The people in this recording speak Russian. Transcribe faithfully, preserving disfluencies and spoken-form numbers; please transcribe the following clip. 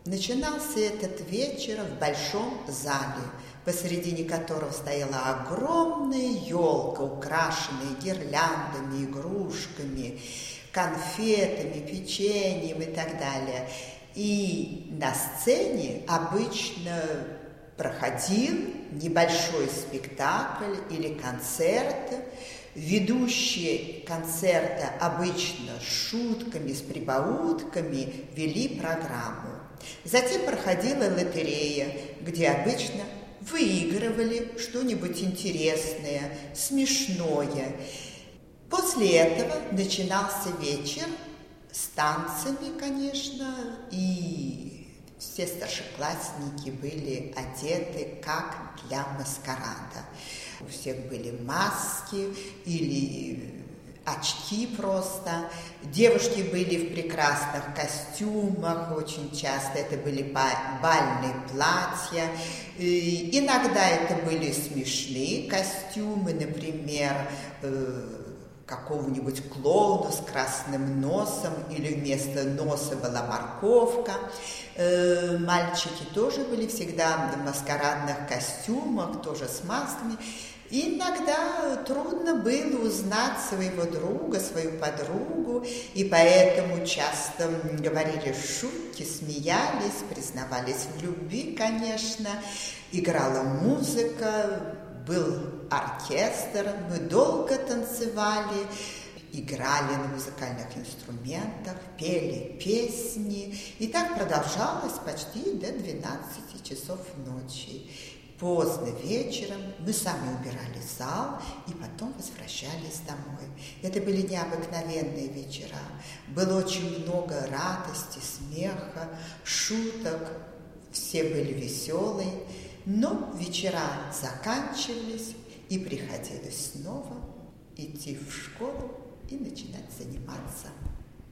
Начинался этот вечер в большом зале, посередине которого стояла огромная елка, украшенная гирляндами, игрушками, конфетами, печеньем и так далее. И на сцене обычно проходил небольшой спектакль или концерт. Ведущие концерта обычно с шутками, с прибаутками вели программу. Затем проходила лотерея, где обычно выигрывали что-нибудь интересное, смешное. После этого начинался вечер с танцами, конечно, и все старшеклассники были одеты как для маскарада. У всех были маски или очки просто. Девушки были в прекрасных костюмах, очень часто это были бальные платья. И иногда это были смешные костюмы, например, какого-нибудь клоуна с красным носом, или вместо носа была морковка. Мальчики тоже были всегда в маскарадных костюмах, тоже с масками. Иногда трудно было узнать своего друга, свою подругу, и поэтому часто говорили шутки, смеялись, признавались в любви, конечно. Играла музыка, был оркестр, мы долго танцевали, играли на музыкальных инструментах, пели песни. И так продолжалось почти до двенадцати часов ночи. Поздно вечером мы сами убирали зал и потом возвращались домой. Это были необыкновенные вечера. Было очень много радости, смеха, шуток. Все были веселые. Но вечера заканчивались, и приходилось снова идти в школу и начинать заниматься.